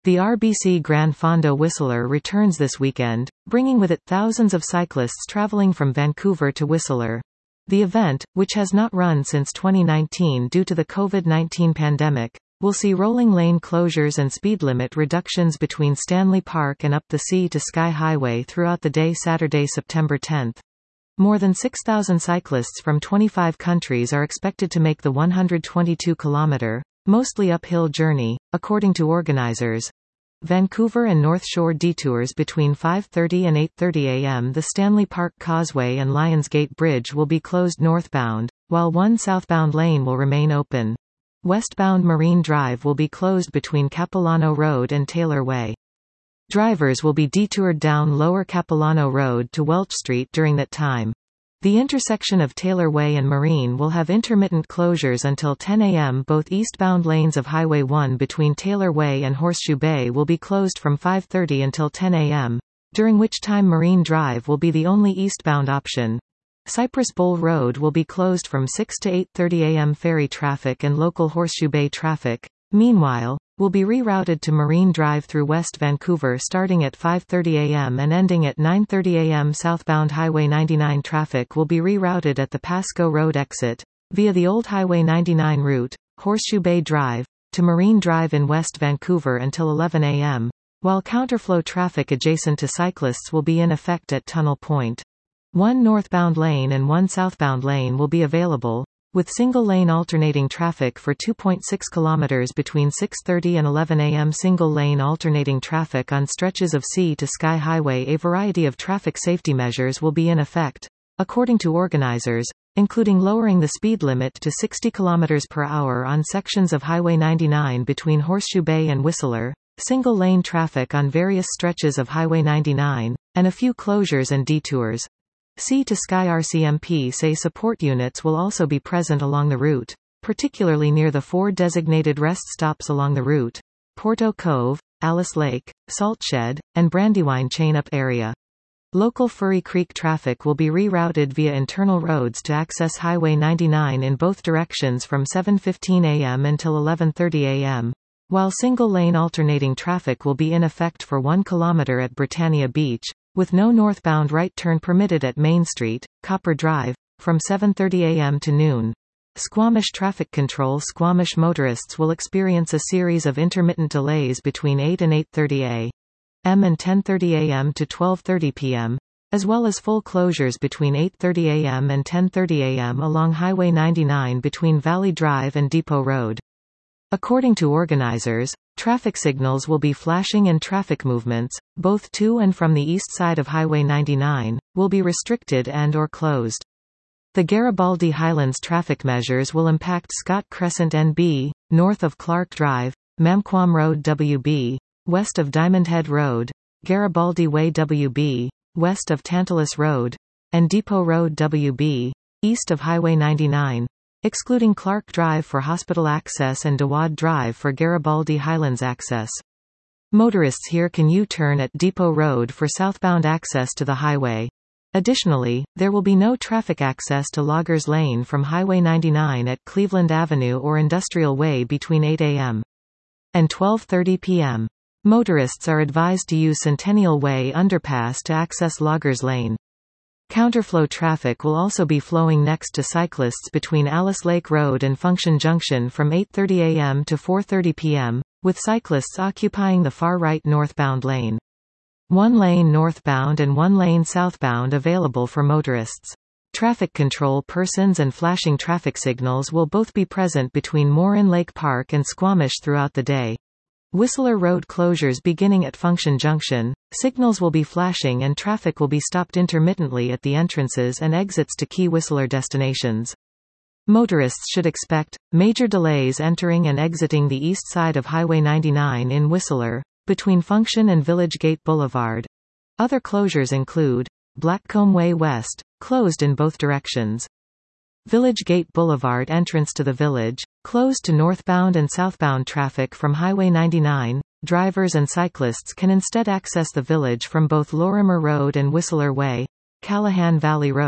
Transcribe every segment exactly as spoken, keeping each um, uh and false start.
The R B C Gran Fondo Whistler returns this weekend, bringing with it thousands of cyclists traveling from Vancouver to Whistler. The event, which has not run since twenty nineteen due to the COVID nineteen pandemic, will see rolling lane closures and speed limit reductions between Stanley Park and up the Sea to Sky Highway throughout the day Saturday, September tenth. More than six thousand cyclists from twenty-five countries are expected to make the one hundred twenty-two kilometer, mostly uphill journey, according to organizers. Vancouver and North Shore detours between five thirty and eight thirty a m The Stanley Park Causeway and Lionsgate Bridge will be closed northbound, while one southbound lane will remain open. Westbound Marine Drive will be closed between Capilano Road and Taylor Way. Drivers will be detoured down Lower Capilano Road to Welch Street during that time. The intersection of Taylor Way and Marine will have intermittent closures until ten a m Both eastbound lanes of Highway one between Taylor Way and Horseshoe Bay will be closed from five thirty until ten a m, during which time Marine Drive will be the only eastbound option. Cypress Bowl Road will be closed from six to eight thirty a m Ferry traffic and local Horseshoe Bay traffic, meanwhile, will be rerouted to Marine Drive through West Vancouver starting at five thirty a m and ending at nine thirty a m Southbound Highway ninety-nine traffic will be rerouted at the Pasco Road exit, via the old Highway ninety-nine route, Horseshoe Bay Drive, to Marine Drive in West Vancouver until eleven a m, while counterflow traffic adjacent to cyclists will be in effect at Tunnel Point. One northbound lane and one southbound lane will be available, with single-lane alternating traffic for two point six kilometers between six thirty and eleven a m Single-lane alternating traffic on stretches of Sea to Sky Highway. A variety of traffic safety measures will be in effect, according to organizers, including lowering the speed limit to sixty kilometers per hour on sections of Highway ninety-nine between Horseshoe Bay and Whistler, single-lane traffic on various stretches of Highway ninety-nine, and a few closures and detours. Sea to Sky R C M P say support units will also be present along the route, particularly near the four designated rest stops along the route: Porto Cove, Alice Lake, Salt Shed, and Brandywine Chain-Up area. Local Furry Creek traffic will be rerouted via internal roads to access Highway ninety-nine in both directions from seven fifteen a m until eleven thirty a m, while single-lane alternating traffic will be in effect for one kilometer at Britannia Beach, with no northbound right turn permitted at Main Street, Copper Drive, from seven thirty a m to noon. Squamish Traffic Control Squamish motorists will experience a series of intermittent delays between eight and eight thirty a m and ten thirty a m to twelve thirty p m, as well as full closures between eight thirty a m and ten thirty a m along Highway ninety-nine between Valley Drive and Depot Road. According to organizers, traffic signals will be flashing and traffic movements, both to and from the east side of Highway ninety-nine, will be restricted and or closed. The Garibaldi Highlands traffic measures will impact Scott Crescent N B, north of Clark Drive, Mamquam Road W B, west of Diamond Head Road, Garibaldi Way W B, west of Tantalus Road, and Depot Road W B, east of Highway ninety-nine, excluding Clark Drive for hospital access and Dewad Drive for Garibaldi Highlands access. Motorists here can U-turn at Depot Road for southbound access to the highway. Additionally, there will be no traffic access to Loggers Lane from Highway ninety-nine at Cleveland Avenue or Industrial Way between eight a m and twelve thirty p m Motorists are advised to use Centennial Way underpass to access Loggers Lane. Counterflow traffic will also be flowing next to cyclists between Alice Lake Road and Function Junction from eight thirty a m to four thirty p m, with cyclists occupying the far right northbound lane. One lane northbound and one lane southbound available for motorists. Traffic control persons and flashing traffic signals will both be present between Morin Lake Park and Squamish throughout the day. Whistler Road closures beginning at Function Junction, signals will be flashing and traffic will be stopped intermittently at the entrances and exits to key Whistler destinations. Motorists should expect major delays entering and exiting the east side of Highway ninety-nine in Whistler, between Function and Village Gate Boulevard. Other closures include Blackcomb Way West, closed in both directions. Village Gate Boulevard entrance to the village, closed to northbound and southbound traffic from Highway ninety-nine. Drivers and cyclists can instead access the village from both Lorimer Road and Whistler Way, Callahan Valley Road,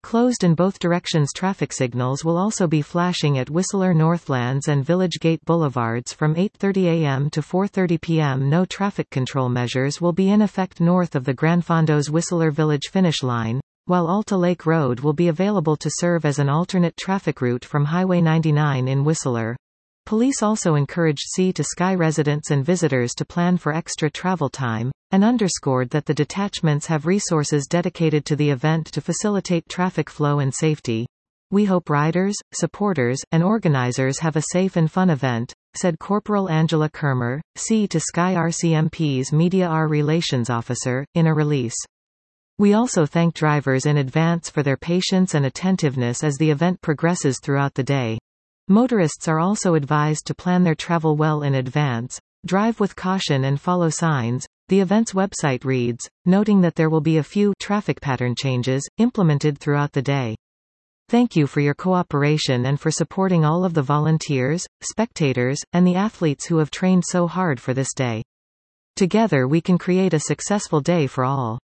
Closed in both directions traffic signals will also be flashing at Whistler Northlands and Village Gate Boulevards from eight thirty a m to four thirty p m No traffic control measures will be in effect north of the Gran Fondo's Whistler Village finish line, while Alta Lake Road will be available to serve as an alternate traffic route from Highway ninety-nine in Whistler. Police also encouraged Sea to Sky residents and visitors to plan for extra travel time, and underscored that the detachments have resources dedicated to the event to facilitate traffic flow and safety. "We hope riders, supporters, and organizers have a safe and fun event," said Corporal Angela Kermer, Sea to Sky R C M P's Media R Relations Officer, in a release. "We also thank drivers in advance for their patience and attentiveness as the event progresses throughout the day. Motorists are also advised to plan their travel well in advance, drive with caution and follow signs," the event's website reads, noting that there will be a few traffic pattern changes implemented throughout the day. "Thank you for your cooperation and for supporting all of the volunteers, spectators, and the athletes who have trained so hard for this day. Together we can create a successful day for all."